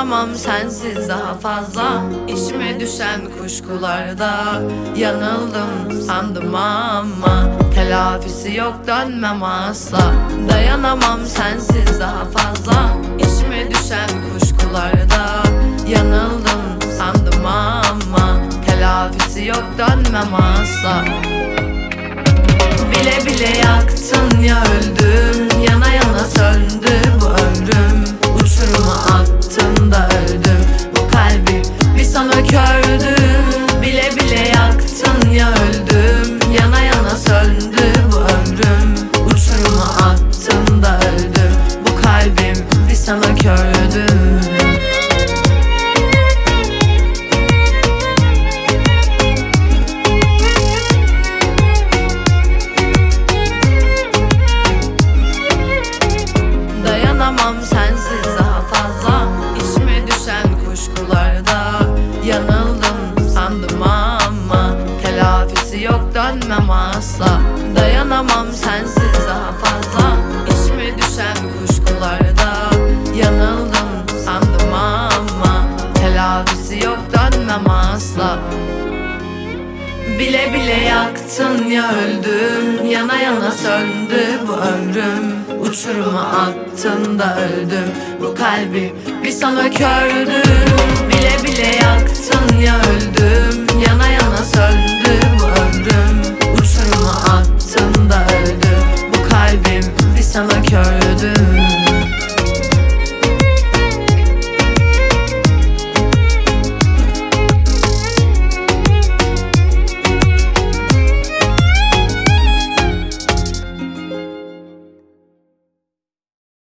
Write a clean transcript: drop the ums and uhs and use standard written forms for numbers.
Dayanamam sensiz daha fazla, İçime düşen kuşkularda. Yanıldım sandım ama telafisi yok, dönmem asla. Dayanamam sensiz daha fazla, İçime düşen kuşkularda. Yanıldım sandım ama telafisi yok, dönmem asla. Bile bile yaktın ya, öldüm. Yana yana söndü bu ömrüm. Uçuruma attın da öldüm. Bu kalbi bir sana kördüm. Bile bile yaktın ya, öldüm. Yana yana söndü bu ömrüm. Uçuruma attın da öldüm. Bu kalbim bir sana kördüm. Dayanamam sensiz daha fazla, İçime düşen kuşkularda. Yanıldım sandım ama telafisi yok, dönmem asla. Dayanamam sensiz daha fazla, İçime düşen kuşkularda. Yanıldım sandım ama telafisi yok, dönmem asla. Bile bile yaktın ya, öldüm. Yana yana söndü bu ömrüm. Uçuruma attın da öldüm. Bu kalbi bir sana kördüm. Bile bile yaktın